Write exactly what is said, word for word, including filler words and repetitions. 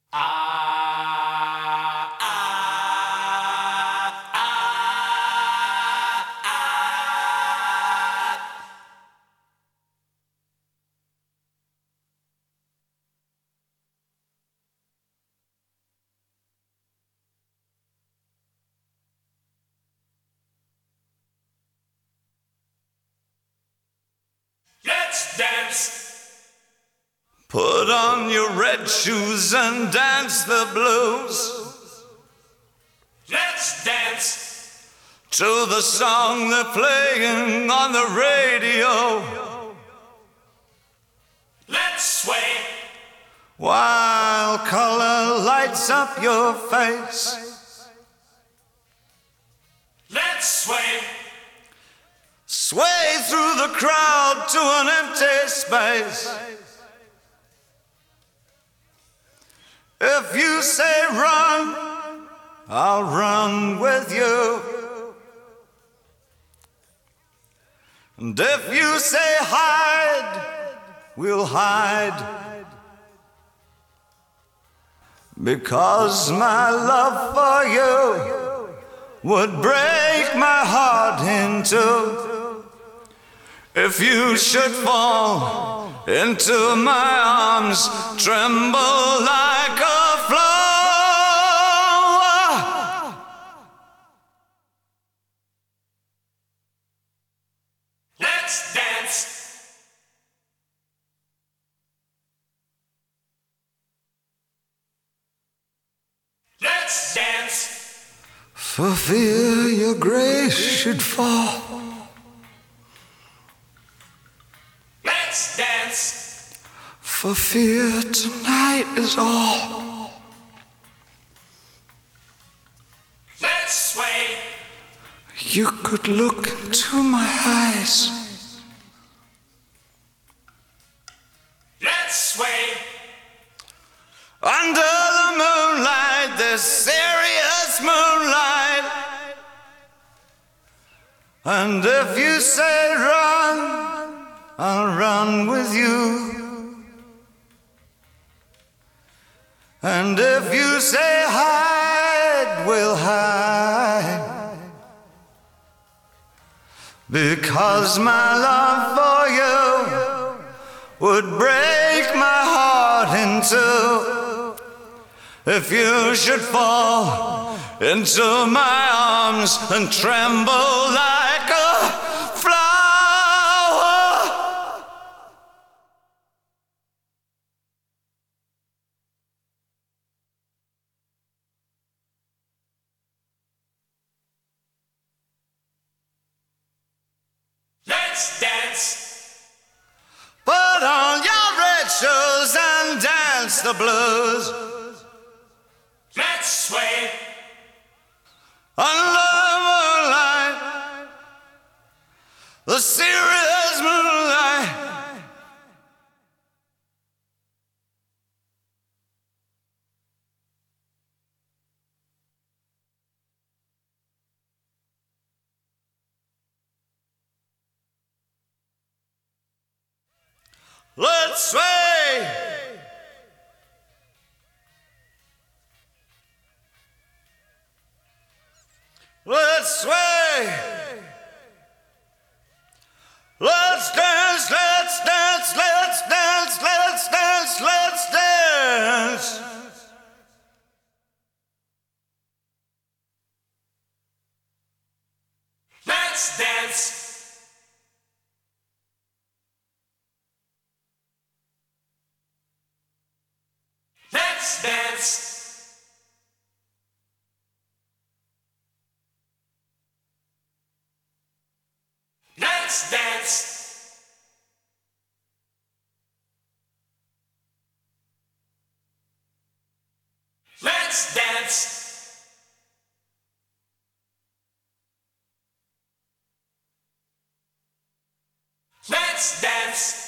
Ah, ah, ah, ah. Let's dance. Put on your red shoes and dance the blues. Let's dance to the song they're playing on the radio. Let's sway while color lights up your face. Let's sway. Sway through the crowd to an empty space. If you say run, I'll run with you. And if you say hide, we'll hide. Because my love for you would break my heart in two. If you should fall into my arms, tremble like a flower. Let's dance. Let's dance. For fear your grace should fall. Let's dance. For fear tonight is all. Let's sway. You could look into my eyes. Let's sway. Under the moonlight, this serious moonlight. And if you say run, I'll run with you. And if you say hide, we'll hide. Because my love for you would break my heart in two. If you should fall into my arms and tremble like a flower. Let's dance. Put on your red shoes and dance the blues. Let's sway under the moonlight, the serious moonlight. Let's sway. Let's sway. Let's dance, let's dance, let's dance, let's dance, let's dance. Let's dance. Let's dance. Let's dance. Let's dance. Let's dance.